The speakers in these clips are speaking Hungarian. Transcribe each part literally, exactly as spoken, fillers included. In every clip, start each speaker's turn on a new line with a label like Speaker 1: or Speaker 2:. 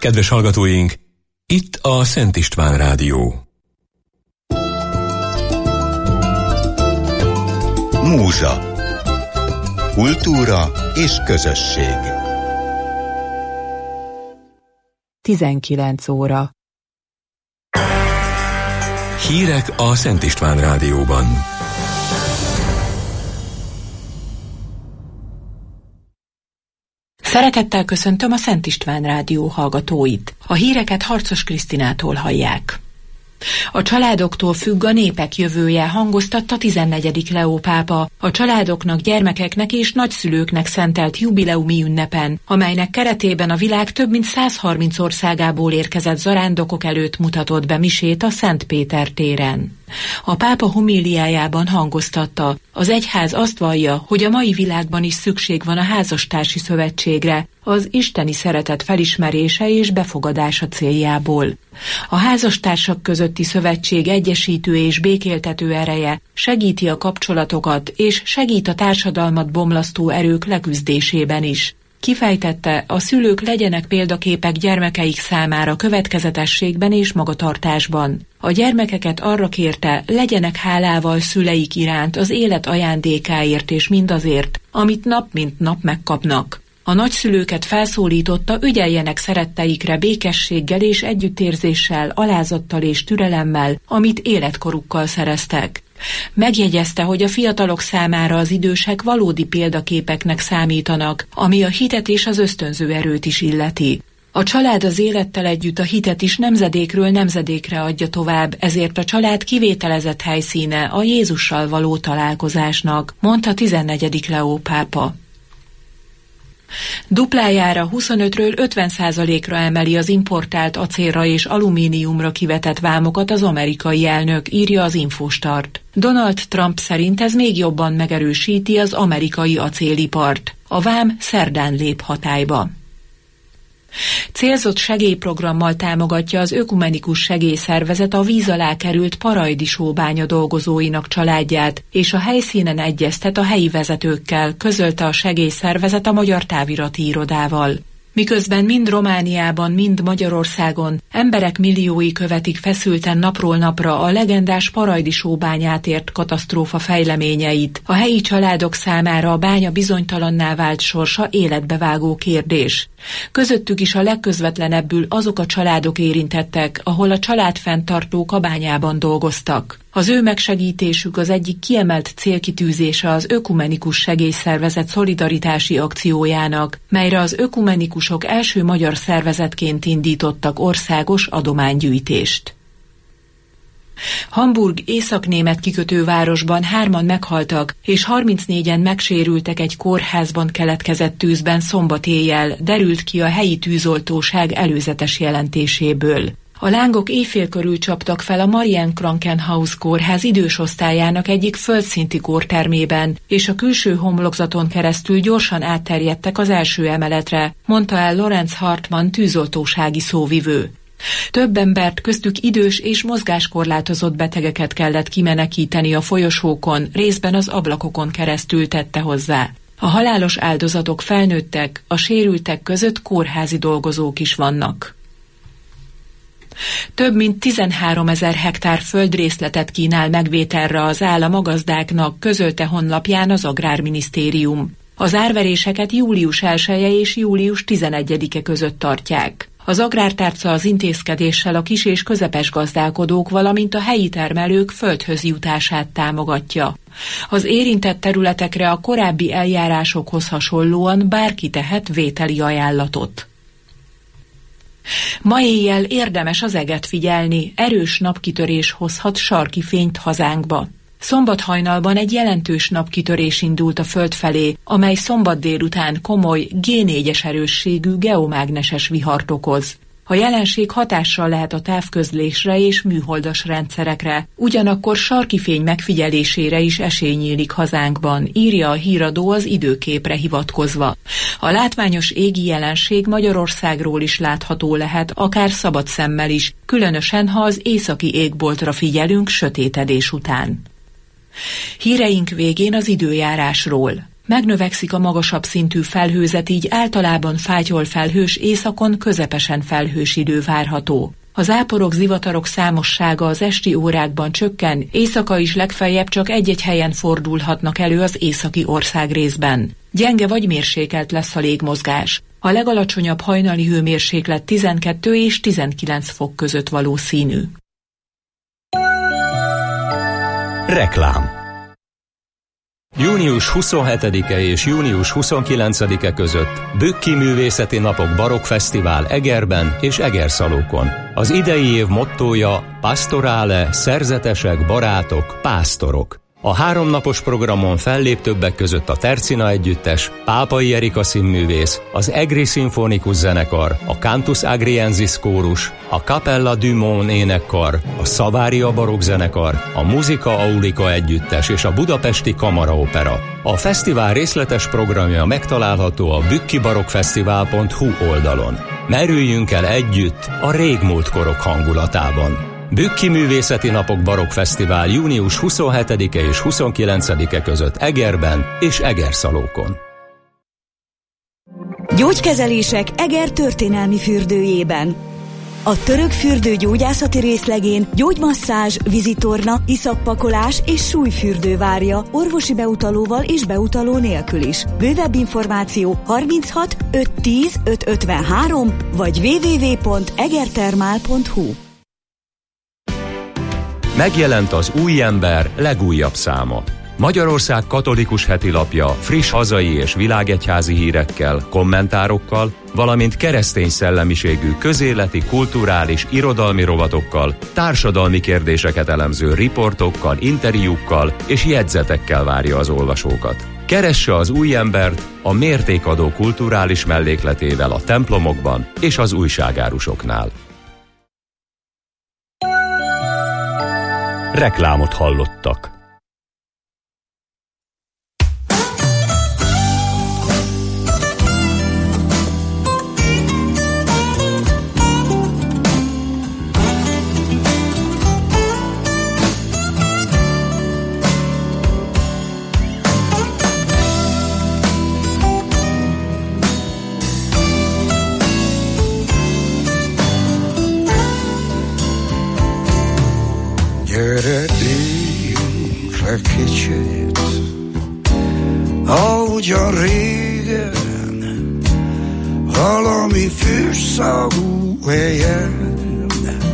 Speaker 1: Kedves hallgatóink, itt a Szent István Rádió.
Speaker 2: Múzsa. Kultúra és közösség.
Speaker 3: tizenkilenc óra.
Speaker 1: Hírek a Szent István Rádióban.
Speaker 3: Szeretettel köszöntöm a Szent István Rádió hallgatóit. A híreket Harcos Krisztinától hallják. A családoktól függ a népek jövője, hangoztatta tizennegyedik Leó pápa a családoknak, gyermekeknek és nagyszülőknek szentelt jubileumi ünnepen, amelynek keretében a világ több mint százharminc országából érkezett zarándokok előtt mutatott be misét a Szent Péter téren. A pápa homíliájában hangoztatta, az egyház azt vallja, hogy a mai világban is szükség van a házastársi szövetségre, az isteni szeretet felismerése és befogadása céljából. A házastársak közötti szövetség egyesítő és békéltető ereje segíti a kapcsolatokat és segít a társadalmat bomlasztó erők leküzdésében is. Kifejtette, a szülők legyenek példaképek gyermekeik számára következetességben és magatartásban. A gyermekeket arra kérte, legyenek hálával szüleik iránt az élet ajándékáért és mindazért, amit nap mint nap megkapnak. A nagyszülőket felszólította, ügyeljenek szeretteikre békességgel és együttérzéssel, alázattal és türelemmel, amit életkorukkal szereztek. Megjegyezte, hogy a fiatalok számára az idősek valódi példaképeknek számítanak, ami a hitet és az ösztönző erőt is illeti. A család az élettel együtt a hitet is nemzedékről nemzedékre adja tovább, ezért a család kivételezett helyszíne a Jézussal való találkozásnak, mondta tizennegyedik Leó pápa. Duplájára huszonötről ötven százalékra emeli az importált acélra és alumíniumra kivetett vámokat az amerikai elnök, írja az Infostart. Donald Trump szerint ez még jobban megerősíti az amerikai acélipart. A vám szerdán lép hatályba. Célzott segélyprogrammal támogatja az Ökumenikus Segélyszervezet a víz alá került Parajdi sóbánya dolgozóinak családját, és a helyszínen egyeztet a helyi vezetőkkel, közölte a segélyszervezet a Magyar Távirati Irodával. Miközben mind Romániában, mind Magyarországon emberek milliói követik feszülten napról napra a legendás Parajdi sóbányát ért katasztrófa fejleményeit, a helyi családok számára a bánya bizonytalanná vált sorsa életbevágó kérdés. Közöttük is a legközvetlenebbül azok a családok érintettek, ahol a családfenntartók a bányában dolgoztak. Az ő megsegítésük az egyik kiemelt célkitűzése az Ökumenikus Segélyszervezet szolidaritási akciójának, melyre az ökumenikusok első magyar szervezetként indítottak országos adománygyűjtést. Hamburg északnémet kikötővárosban hárman meghaltak, és harmincnégyen megsérültek egy kórházban keletkezett tűzben szombat éjjel, derült ki a helyi tűzoltóság előzetes jelentéséből. A lángok éjfél körül csaptak fel a Marien Krankenhaus kórház idős osztályának egyik földszinti kórtermében, és a külső homlokzaton keresztül gyorsan átterjedtek az első emeletre, mondta el Lorenz Hartmann tűzoltósági szóvivő. Több embert, köztük idős és mozgáskorlátozott betegeket kellett kimenekíteni a folyosókon, részben az ablakokon keresztül, tette hozzá. A halálos áldozatok felnőttek, a sérültek között kórházi dolgozók is vannak. Több mint tizenháromezer hektár földrészletet kínál megvételre az állam a gazdáknak, közölte honlapján az Agrárminisztérium. Az árveréseket július elseje és július tizenegyedike között tartják. Az Agrártárca az intézkedéssel a kis- és közepes gazdálkodók, valamint a helyi termelők földhöz jutását támogatja. Az érintett területekre a korábbi eljárásokhoz hasonlóan bárki tehet vételi ajánlatot. Ma éjjel érdemes az eget figyelni, erős napkitörés hozhat sarki fényt hazánkba. Szombat hajnalban egy jelentős napkitörés indult a föld felé, amely szombat délután komoly, gé négyes erősségű geomágneses vihart okoz. A jelenség hatással lehet a távközlésre és műholdas rendszerekre, ugyanakkor sarki fény megfigyelésére is esély nyílik hazánkban, írja a híradó az időképre hivatkozva. A látványos égi jelenség Magyarországról is látható lehet, akár szabad szemmel is, különösen ha az északi égboltra figyelünk sötétedés után. Híreink végén az időjárásról. Megnövekszik a magasabb szintű felhőzet, így általában fátyolfelhős, északon közepesen felhős idő várható. A záporok, zivatarok számossága az esti órákban csökken, éjszaka is legfeljebb csak egy-egy helyen fordulhatnak elő az északi országrészben. Gyenge vagy mérsékelt lesz a légmozgás. A legalacsonyabb hajnali hőmérséklet tizenkettő és tizenkilenc fok között valószínű.
Speaker 2: Reklám.
Speaker 1: Június huszonhetedike és június huszonkilencedike között Bükki Művészeti Napok Barokk Fesztivál Egerben és Egerszalókon. Az idei év mottója Pastorale, szerzetesek, barátok, pásztorok. A háromnapos programon fellép többek között a Tercina Együttes, Pápai Erika színművész, az Egri Szimfonikus Zenekar, a Cantus Agriensis Kórus, a Capella du Monde énekkar, a Savaria Barokk Zenekar, a Musica Aulica Együttes és a Budapesti Kamaraopera. A fesztivál részletes programja megtalálható a bükkibarokkfesztivál pont hu oldalon. Merüljünk el együtt a régmúlt korok hangulatában. Bükki Művészeti Napok Barokk Fesztivál június huszonhetedike és huszonkilencedike között Egerben és Egerszalókon.
Speaker 4: Gyógykezelések Eger történelmi fürdőjében. A török fürdő gyógyászati részlegén gyógymasszázs, vízitorna, iszappakolás és súlyfürdő várja orvosi beutalóval és beutaló nélkül is. Bővebb információ harminchat ötszáz tíz ötszázötvenhárom vagy double-u double-u double-u pont egertermál pont hu.
Speaker 1: Megjelent az Új Ember legújabb száma. Magyarország katolikus hetilapja friss hazai és világegyházi hírekkel, kommentárokkal, valamint keresztény szellemiségű közéleti, kulturális, irodalmi rovatokkal, társadalmi kérdéseket elemző riportokkal, interjúkkal és jegyzetekkel várja az olvasókat. Keresse az Új Embert a mértékadó kulturális mellékletével a templomokban és az újságárusoknál.
Speaker 2: Reklámot hallottak.
Speaker 5: Gyere, éljünk le kicsit, ahogyan régen, valami fűszagú helyen,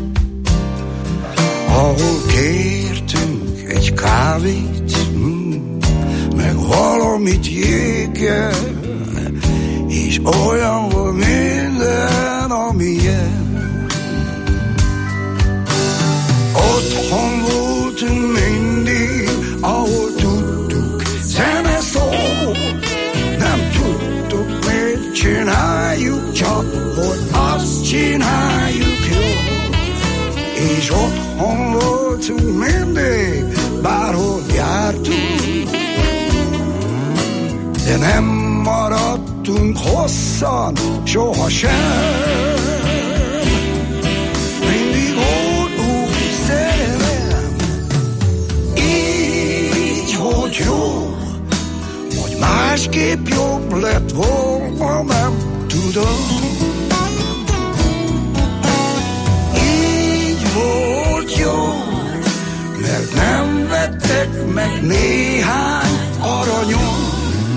Speaker 5: ahol kértünk egy kávét, meg valamit jéggel, és olyan volt minden, amilyen. Otthon voltunk mindig, ahol tudtuk, zene szól. Nem tudtuk, mit csináljuk, csak hogy azt csináljuk jól. És otthon voltunk mindig, bárhol jártunk. De nem maradtunk hosszan, sohasem. Jó, vagy másképp jobb lett volna, nem tudom. Így volt jó, mert nem vettek meg néhány aranyon.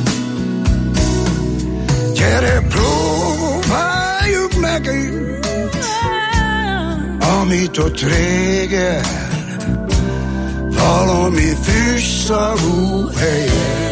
Speaker 5: Gyere, próbáljuk megint, amit ott régen, valami fűszagú helyen.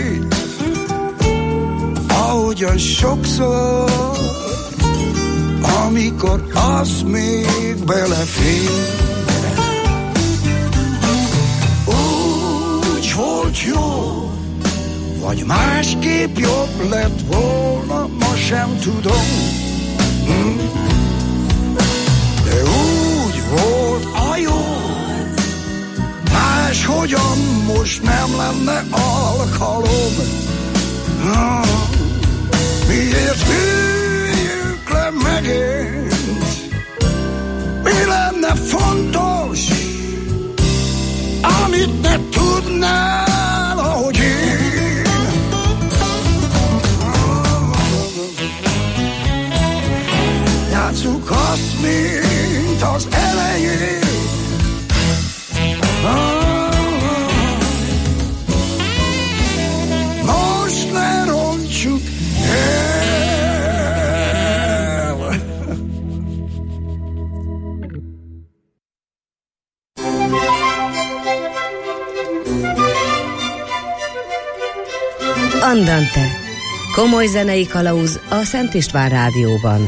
Speaker 5: Ahogyan sokszor, amikor az még belefér. Úgy volt jó, vagy másképp jobb lett volna, ma sem tudom. Hm? De úgy volt a jó, máshogyan most nem lenne alkalom. Ah, miért üljünk le megint? Mi lenne fontos, amit ne tudnál, ahogy én? Játsszuk azt, mint az elején. Most ne rontsuk el.
Speaker 6: Andante. Komoly zenei kalauz a Szent István Rádióban.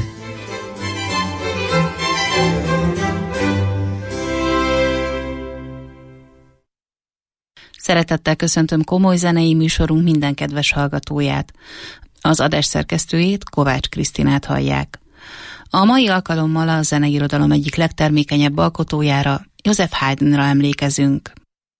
Speaker 7: Szeretettel köszöntöm komoly zenei műsorunk minden kedves hallgatóját. Az adás szerkesztőjét, Kovács Krisztinát hallják. A mai alkalommal a zeneirodalom egyik legtermékenyebb alkotójára, Joseph Haydnra emlékezünk.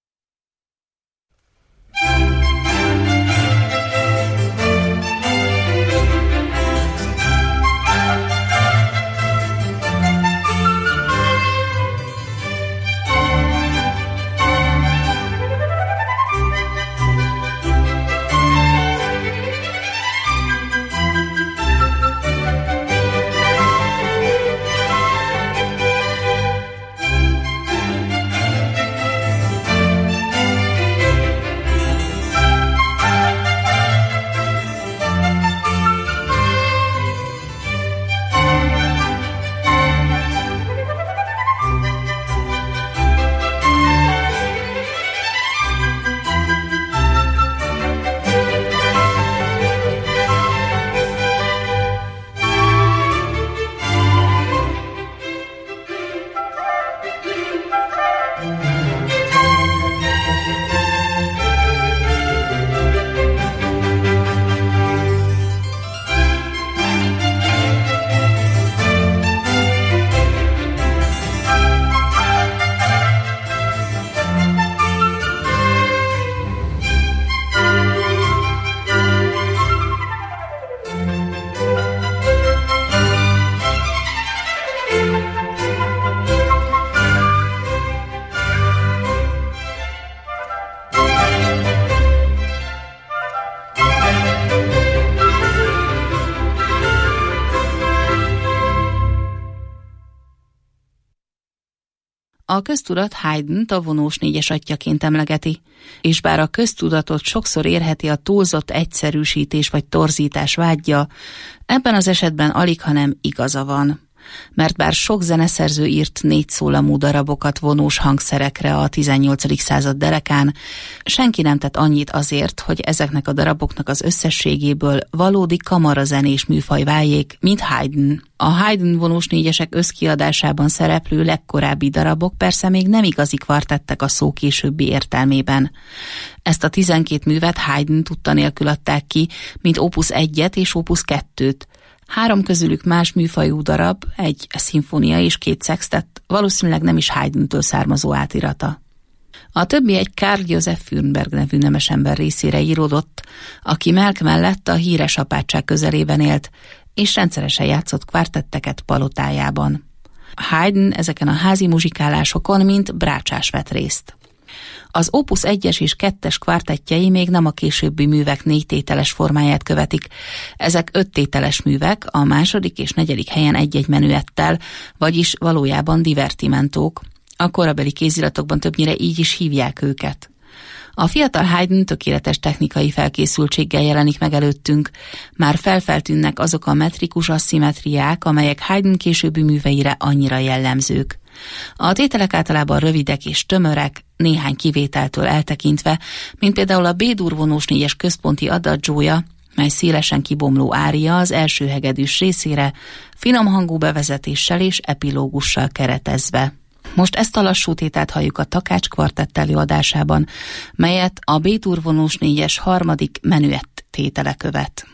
Speaker 7: A köztudat Haydnt a vonós négyes atyjaként emlegeti, és bár a köztudatot sokszor érheti a túlzott egyszerűsítés vagy torzítás vágya, ebben az esetben alighanem igaza van. Mert bár sok zeneszerző írt négyszólamú darabokat vonós hangszerekre a tizennyolcadik század derekán, senki nem tett annyit azért, hogy ezeknek a daraboknak az összességéből valódi kamarazenés műfaj váljék, mint Haydn. A Haydn vonós négyesek összkiadásában szereplő legkorábbi darabok persze még nem igazi kvartettek a szó későbbi értelmében. Ezt a tizenkét művet Haydn tudta nélkül adták ki, mint opus egyet és opus kettőt. Három közülük más műfajú darab, egy szimfónia és két szextett, valószínűleg nem is Haydntől származó átirata. A többi egy Karl Joseph Fürnberg nevű nemesember részére íródott, aki Melk mellett a híres apátság közelében élt, és rendszeresen játszott kvartetteket palotájában. Haydn ezeken a házi muzsikálásokon mint brácsás vett részt. Az opus egyes és kettes kvartettjei még nem a későbbi művek négytételes formáját követik. Ezek öttételes művek, a második és negyedik helyen egy-egy menüettel, vagyis valójában divertimentók. A korabeli kéziratokban többnyire így is hívják őket. A fiatal Haydn tökéletes technikai felkészültséggel jelenik meg előttünk, már felfeltűnnek azok a metrikus asszimetriák, amelyek Haydn későbbi műveire annyira jellemzők. A tételek általában rövidek és tömörek, néhány kivételtől eltekintve, mint például a B-dur vonós négyes központi adagiója, mely szélesen kibomló ária az első hegedűs részére, finom hangú bevezetéssel és epilógussal keretezve. Most ezt a lassú tétát halljuk a Takács Kvartett előadásában, melyet a B-dur vonós négyes harmadik menüett tétele követ.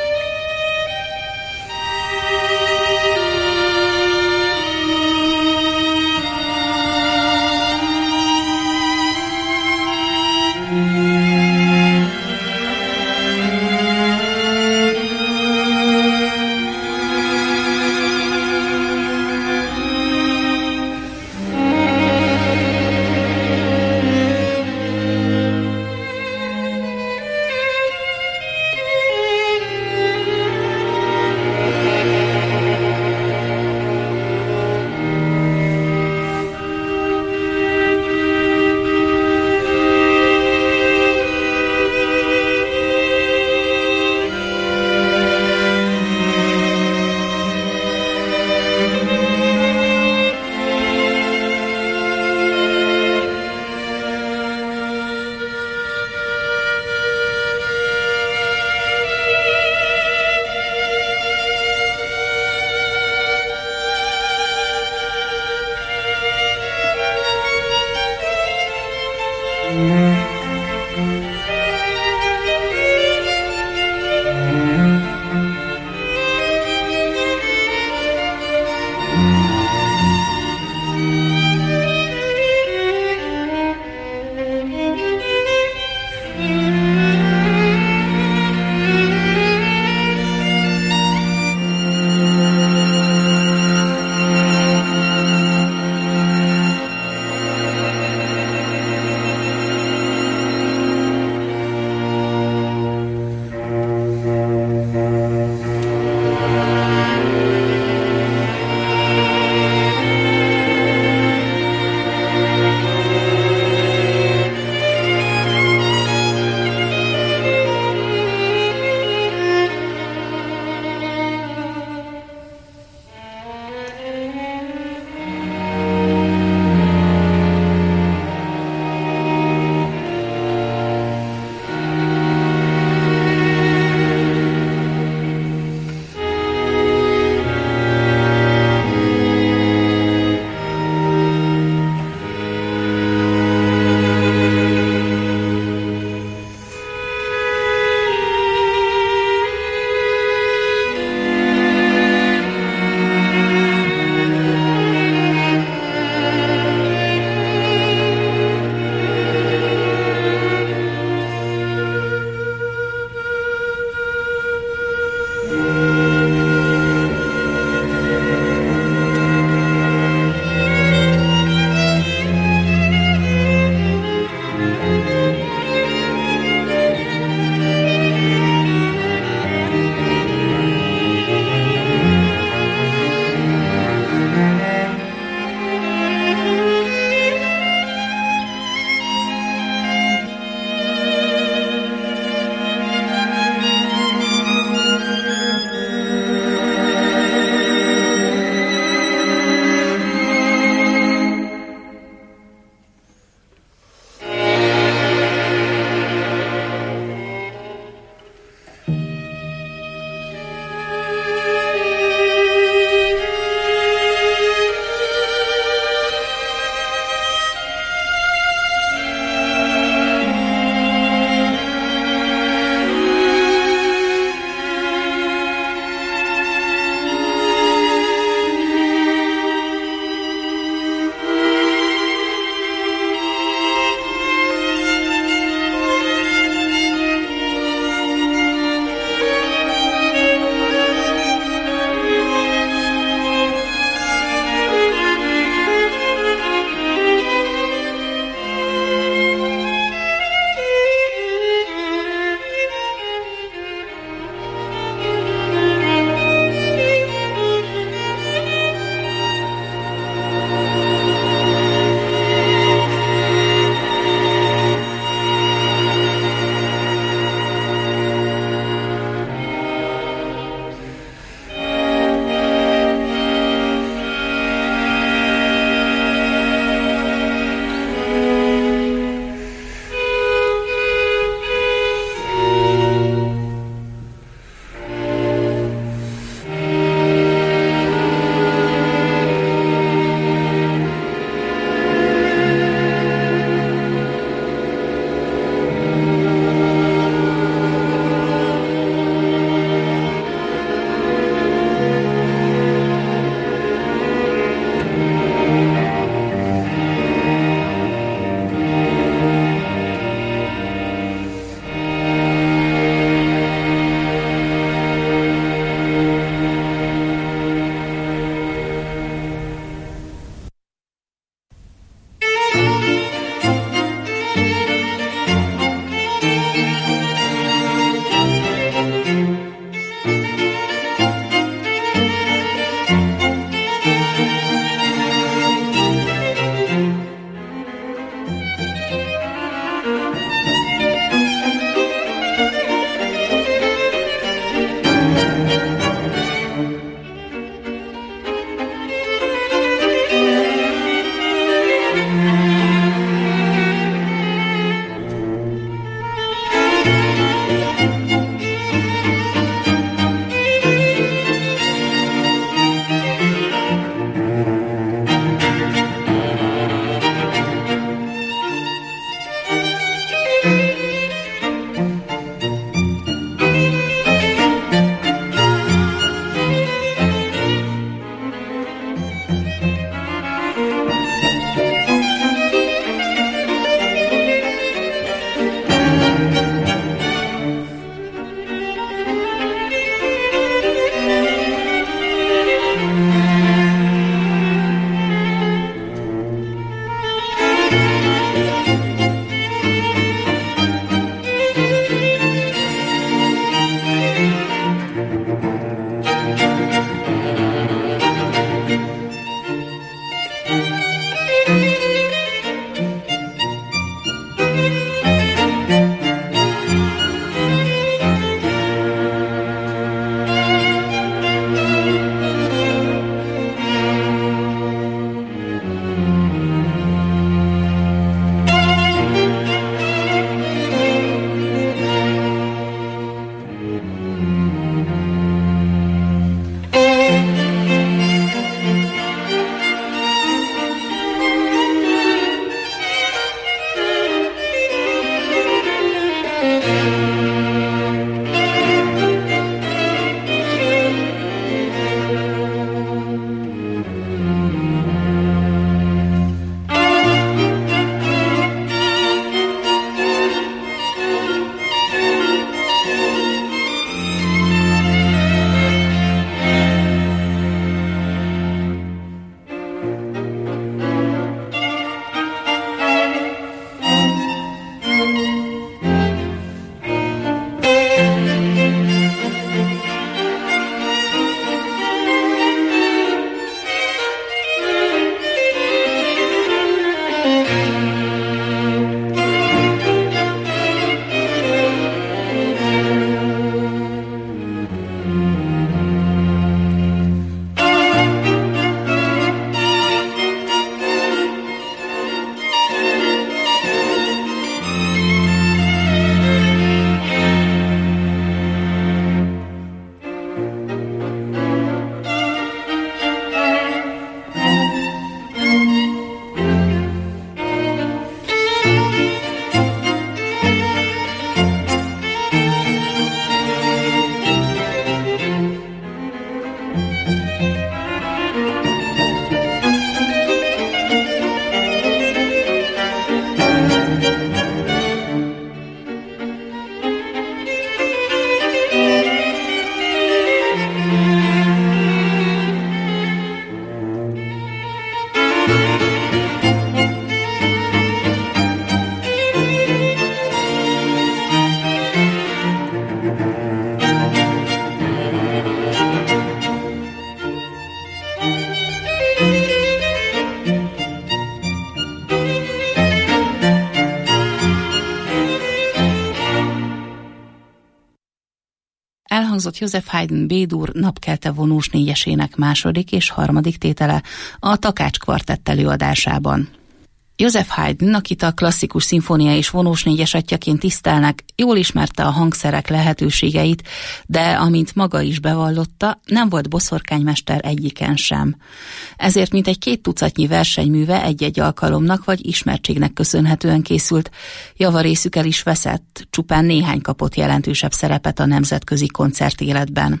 Speaker 7: Elhangzott Joseph Haydn B-dur napkelte vonós négyesének második és harmadik tétele a Takács kvartett előadásában. Joseph Haydn, akit a klasszikus szimfónia és vonós négyes atyjaként tisztelnek, jól ismerte a hangszerek lehetőségeit, de amint maga is bevallotta, nem volt boszorkánymester egyiken sem. Ezért mintegy két tucatnyi versenyműve egy-egy alkalomnak vagy ismertségnek köszönhetően készült, javarészük el is veszett, csupán néhány kapott jelentősebb szerepet a nemzetközi koncertéletben.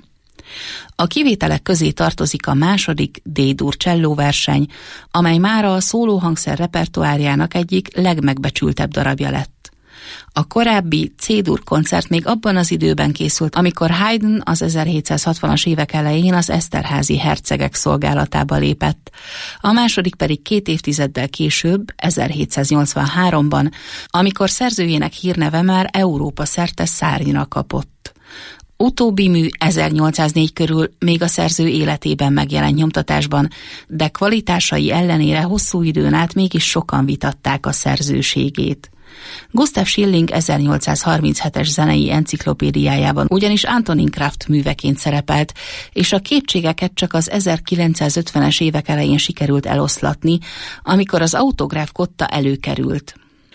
Speaker 7: A kivételek közé tartozik a második D-dur csellóverseny, amely mára a szólóhangszer repertoárjának egyik legmegbecsültebb darabja lett. A korábbi C-dur koncert még abban az időben készült, amikor Haydn az ezerhétszázhatvanas évek elején az Eszterházy hercegek szolgálatába lépett, a második pedig két évtizeddel később, ezerhétszáznyolcvanháromban, amikor szerzőjének hírneve már Európa szerte szárnyra kapott. Utóbbi mű ezernyolcszáznégy körül még a szerző életében megjelent nyomtatásban, de kvalitásai ellenére hosszú időn át mégis sokan vitatták a szerzőségét. Gustav Schilling ezernyolcszázharminchetes zenei enciklopédiájában ugyanis Antonin Kraft műveként szerepelt, és a kétségeket csak az ezerkilencszázötvenes évek elején sikerült eloszlatni, amikor az autográf kotta előkerült.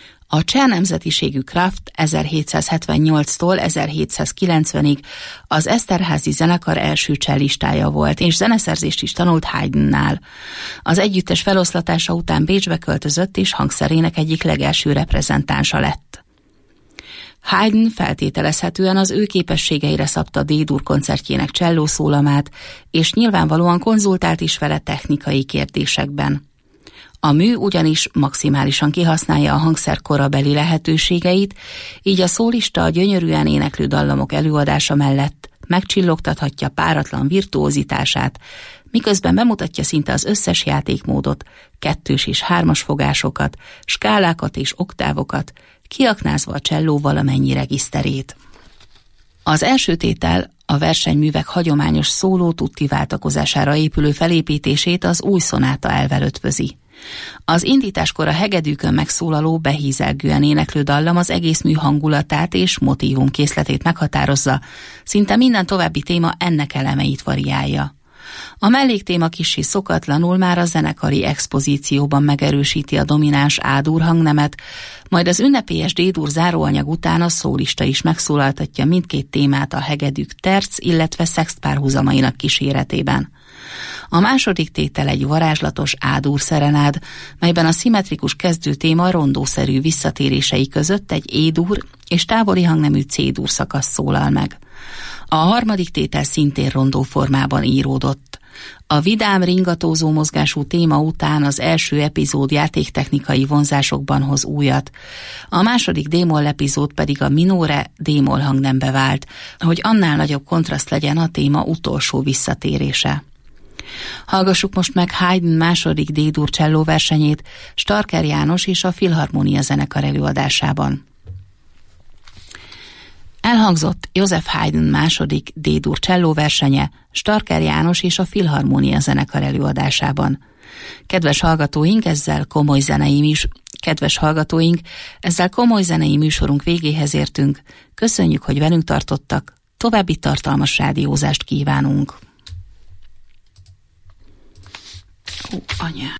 Speaker 7: A cseh nemzetiségű Kraft ezerhétszázhetvennyolctól ezerhétszázkilencvenig az Eszterházy zenekar első cellistája volt, és zeneszerzést is tanult Haydnnál. Az együttes feloszlatása után Bécsbe költözött, és hangszerének egyik legelső reprezentánsa lett. Haydn feltételezhetően az ő képességeire szabta D-dur koncertjének csellószólamát, és nyilvánvalóan konzultált is vele technikai kérdésekben. A mű ugyanis maximálisan kihasználja a hangszer korabeli lehetőségeit, így a szólista a gyönyörűen éneklő dallamok előadása mellett megcsillogtathatja páratlan virtuózitását, miközben bemutatja szinte az összes játékmódot, kettős és hármas fogásokat, skálákat és oktávokat, kiaknázva a cselló valamennyi regiszterét. Az első tétel a versenyművek hagyományos szóló tutti váltakozására épülő felépítését az új szonáta elvel ötvözi. Az indításkor a hegedűkön megszólaló, behízelgően éneklő dallam az egész mű hangulatát és motívum készletét meghatározza, szinte minden további téma ennek elemeit variálja. A melléktéma kissé szokatlanul már a zenekari expozícióban megerősíti a domináns A-dur hangnemet, majd az ünnepélyes D-dur záróanyag után a szólista is megszólaltatja mindkét témát a hegedűk terc, illetve szext párhuzamainak kíséretében. A második tétel egy varázslatos A-dur szerenád, melyben a szimmetrikus kezdő téma rondószerű visszatérései között egy E-dur és távoli hangnemű C-dur szakasz szólal meg. A harmadik tétel szintén rondó formában íródott. A vidám, ringatózó mozgású téma után az első epizód játéktechnikai vonzásokban hoz újat, a második D-moll epizód pedig a minore D-moll hangnembe vált, hogy annál nagyobb kontraszt legyen a téma utolsó visszatérése. Hallgassuk most meg Haydn második D-dur cselló versenyét Starker János és a Filharmonia zenekar előadásában. Elhangzott József Haydn második D-dur cselló versenye Starker János és a Filharmonia zenekar előadásában. Kedves hallgatóink, ezzel komoly zenei műs... Kedves hallgatóink, ezzel komoly zenei műsorunk végéhez értünk. Köszönjük, hogy velünk tartottak, további tartalmas rádiózást kívánunk. Ó, anyám.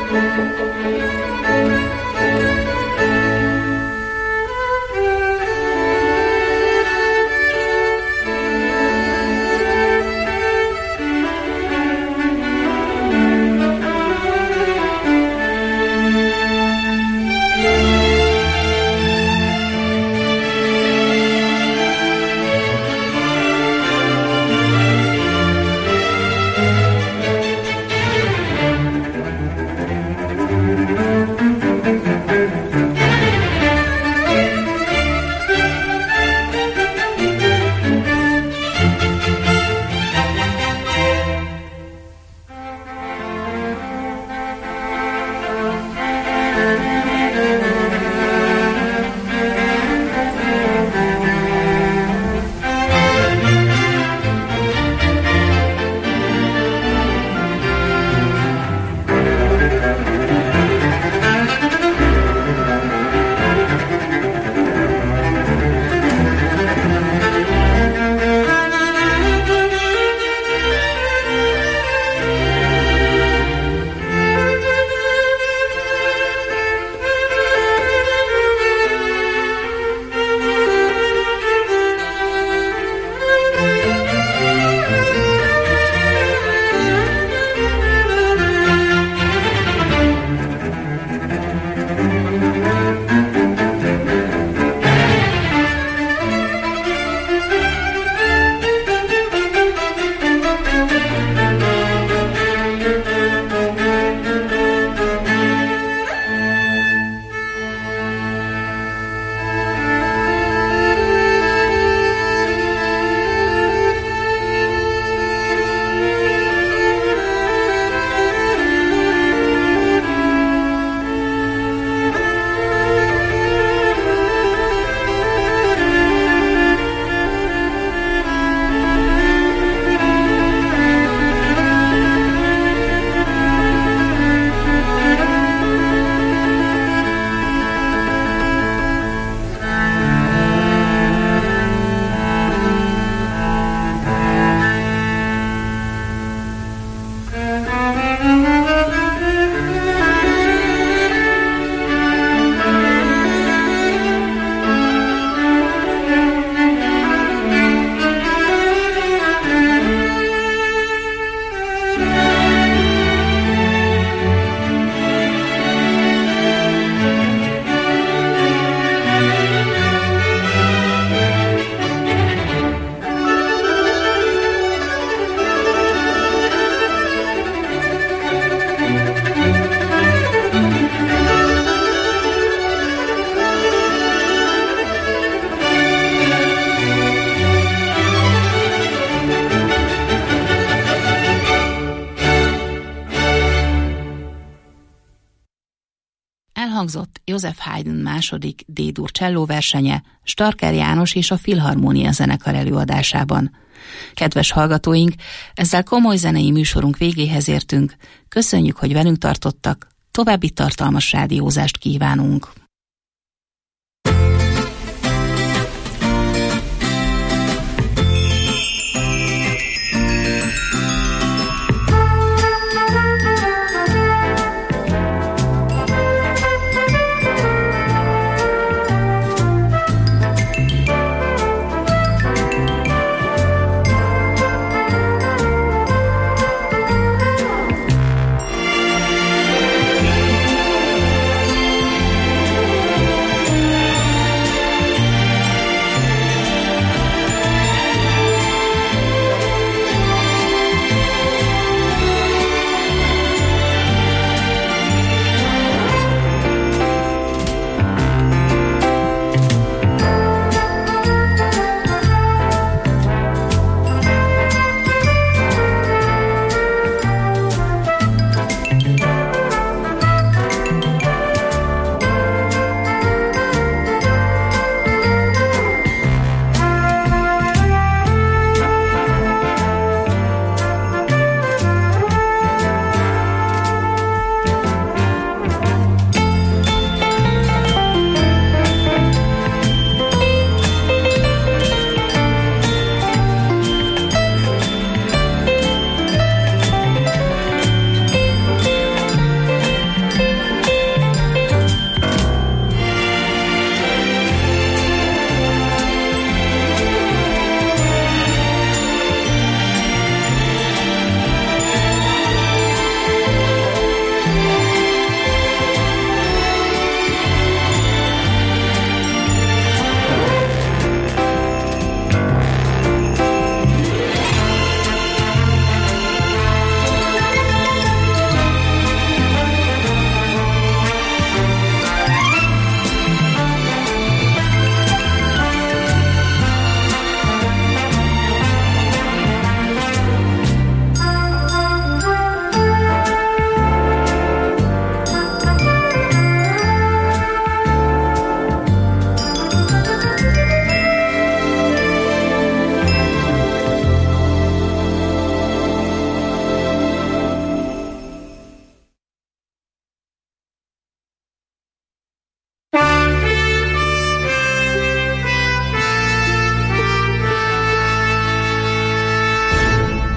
Speaker 7: Elhangzott Joseph Haydn második D-dur csellóversenye Starker János és a Filharmónia zenekar előadásában. Kedves hallgatóink, ezzel komoly zenei műsorunk végéhez értünk. Köszönjük, hogy velünk tartottak, további tartalmas rádiózást kívánunk.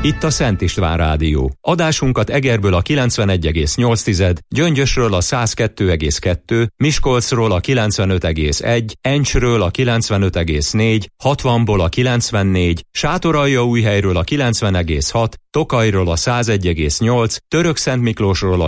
Speaker 1: Itt a Szent István Rádió. Adásunkat Egerből a kilencvenegy egész nyolc, Gyöngyösről a száz kettő egész kettő, Miskolcról a kilencvenöt egész egy, Encsről a kilencvenöt egész négy, hatvanból a kilencvennégy, Sátoraljaújhelyről a kilencven egész hat, Tokajról a száz egy egész nyolc, Törökszentmiklósról a